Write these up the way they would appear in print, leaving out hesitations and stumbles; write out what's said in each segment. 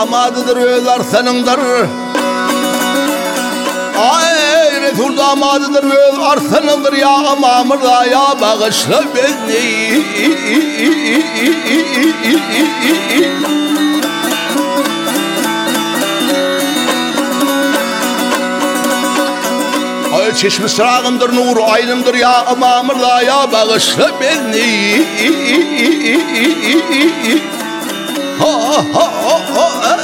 damadıdır öz arsanındır. Ay Resul damadıdır öz arsanındır ya mamırda ya bağışla beni. Ay çeşme sırağımdır nur aynımdır ya mamırda ya bağışla beni. Ha ha ha ha.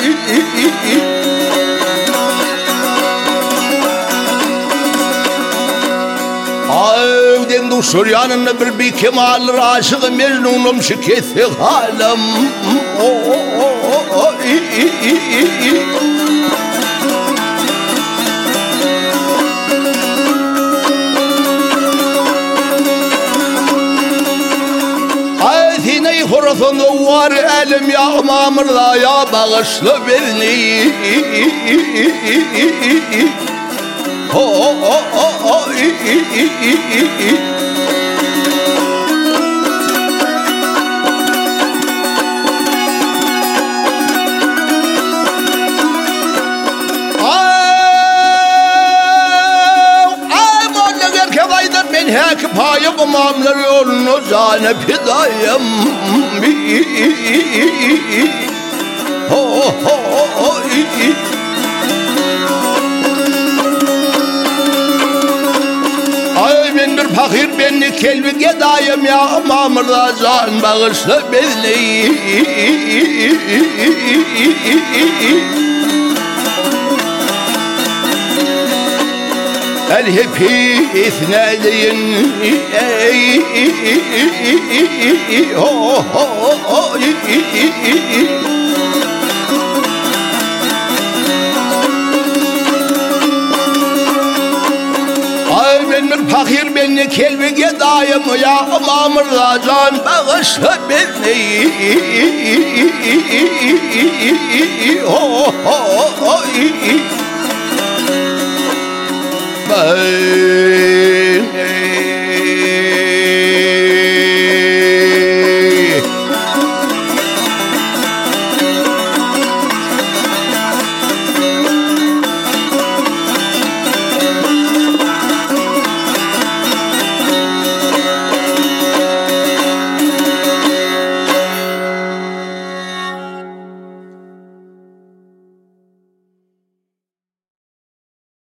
Ayvden duşur yanına bir kemalır aşığı mecnunum şikesi halim. Ay sineyi horasını var elim ya mamırda ya bağışla beni. Oh oh oh oh ben hek payı bu mamlar yolunu zane pidayım. Oh oh oh ay ben bir fakir benli kelbi gedayım ya mamırda zan bağışla beni. El hepi isneleyin oh oh oh ay ben bir fakir benli kelbi gedayım ya mamırda can bağışla beni. Oh oh oh